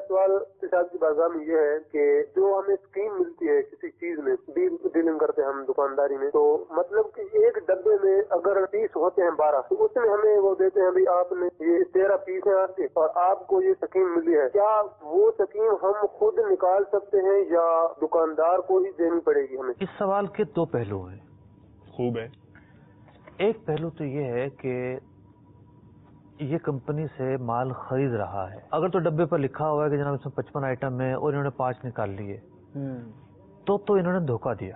سوال صاحب کی بارگاہ میں یہ ہے کہ جو ہمیں اسکیم ملتی ہے کسی چیز میں ڈیلنگ کرتے ہیں ہم دکانداری میں، تو مطلب کہ ایک ڈبے میں اگر پیس ہوتے ہیں 12 تو اس میں ہمیں وہ دیتے ہیں آپ نے یہ 13 پیس ہیں آپ کے اور آپ کو یہ اسکیم ملی ہے، کیا وہ اسکیم ہم خود نکال سکتے ہیں یا دکاندار کو ہی دینی پڑے گی ہمیں؟ اس سوال کے دو پہلو ہیں۔ خوب ہے۔ ایک پہلو تو یہ ہے کہ یہ کمپنی سے مال خرید رہا ہے، اگر تو ڈبے پر لکھا ہوا ہے کہ جناب اس میں 55 آئٹم ہے اور انہوں نے 5 نکال لیے تو انہوں نے دھوکہ دیا۔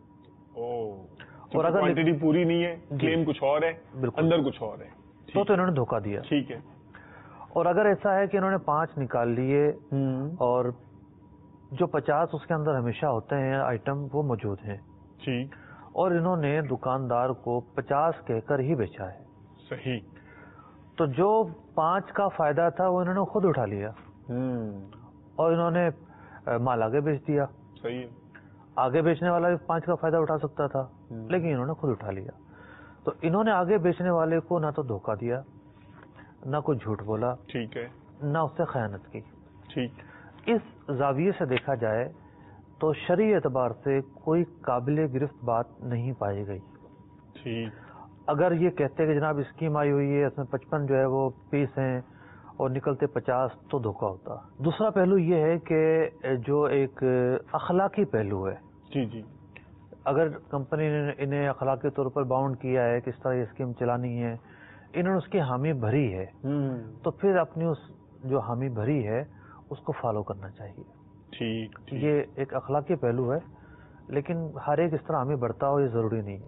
اور اگر کوانٹٹی پوری نہیں ہے، کلیم کچھ اور ہے، اندر کچھ اور ہے، تو انہوں نے دھوکہ دیا۔ ٹھیک ہے۔ اور اگر ایسا ہے کہ انہوں نے 5 نکال لیے اور جو 50 اس کے اندر ہمیشہ ہوتے ہیں آئٹم وہ موجود ہیں، ٹھیک، اور انہوں نے دکاندار کو 50 کہہ کر ہی بیچا ہے، صحیح، تو جو 5 کا فائدہ تھا وہ انہوں نے خود اٹھا لیا اور انہوں نے مال آگے بیچ دیا۔ صحیح ہے۔ آگے بیچنے والا بھی 5 کا فائدہ اٹھا سکتا تھا لیکن انہوں نے خود اٹھا لیا، تو انہوں نے آگے بیچنے والے کو نہ تو دھوکہ دیا، نہ کوئی جھوٹ بولا، ٹھیک ہے، نہ اس سے خیانت کی۔ ٹھیک، اس زاویے سے دیکھا جائے تو شرعی اعتبار سے کوئی قابل گرفت بات نہیں پائی گئی۔ ٹھیک، اگر یہ کہتے کہ جناب اسکیم آئی ہوئی ہے، اس میں 55 جو ہے وہ پیس ہیں اور نکلتے 50 تو دھوکہ ہوتا۔ دوسرا پہلو یہ ہے کہ جو ایک اخلاقی پہلو ہے، جی جی، اگر کمپنی نے انہیں اخلاقی طور پر باؤنڈ کیا ہے کہ اس طرح یہ اسکیم چلانی ہے، انہوں نے اس کی حامی بھری ہے، تو پھر اپنی اس جو حامی بھری ہے اس کو فالو کرنا چاہیے۔ ٹھیک، یہ ایک اخلاقی پہلو ہے، لیکن ہر ایک اس طرح حامی بھرتا ہو یہ ضروری نہیں ہے۔